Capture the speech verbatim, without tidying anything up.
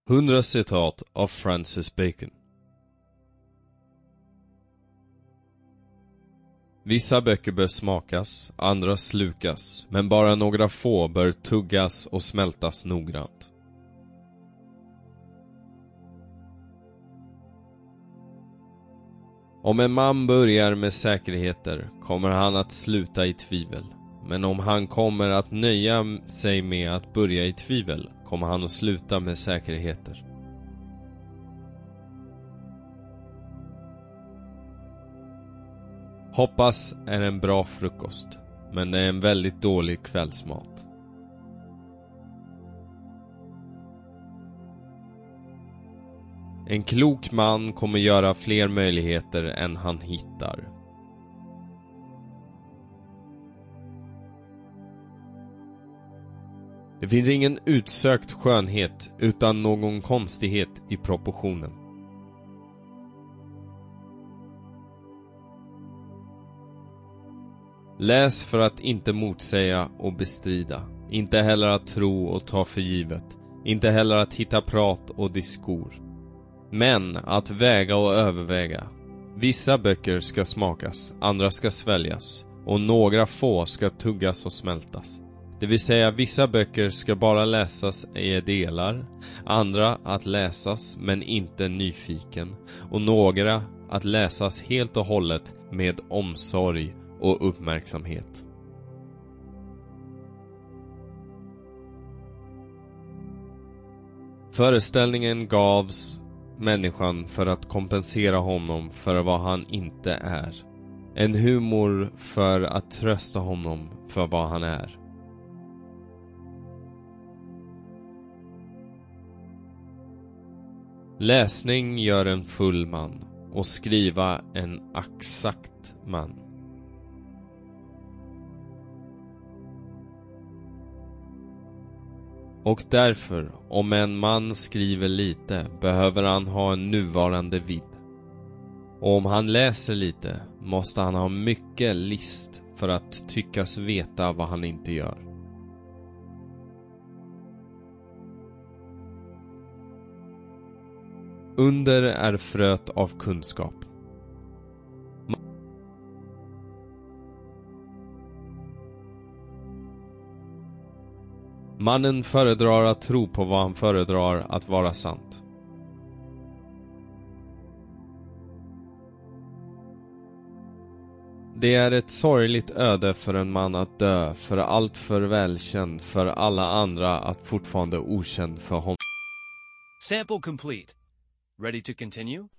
hundra citat av Francis Bacon. Vissa böcker bör smakas, andra slukas, men bara några få bör tuggas och smältas noggrant. Om en man börjar med säkerheter kommer han att sluta i tvivel. Men om han kommer att nöja sig med att börja i tvivel kommer han att sluta med säkerheter. Hoppas är en bra frukost, men det är en väldigt dålig kvällsmat. En klok man kommer göra fler möjligheter än han hittar. Det finns ingen utsökt skönhet utan någon konstighet i proportionen. Läs för att inte motsäga och bestrida, inte heller att tro och ta för givet, inte heller att hitta prat och diskor, men att väga och överväga. Vissa böcker ska smakas, andra ska sväljas, och några få ska tuggas och smältas. Det vill säga vissa böcker ska bara läsas i delar, andra att läsas men inte nyfiken, och några att läsas helt och hållet med omsorg och uppmärksamhet. Föreställningen gavs människan för att kompensera honom för vad han inte är. En humor för att trösta honom för vad han är. Läsning gör en full man och skriva en exakt man. Och därför, om en man skriver lite, behöver han ha en nuvarande vidd. Och om han läser lite, måste han ha mycket list för att tyckas veta vad han inte gör. Under är fröet av kunskap. Mannen föredrar att tro på vad han föredrar att vara sant. Det är ett sorgligt öde för en man att dö, för allt för välkänd för alla andra att fortfarande okänd för honom. Sample complete. Ready to continue?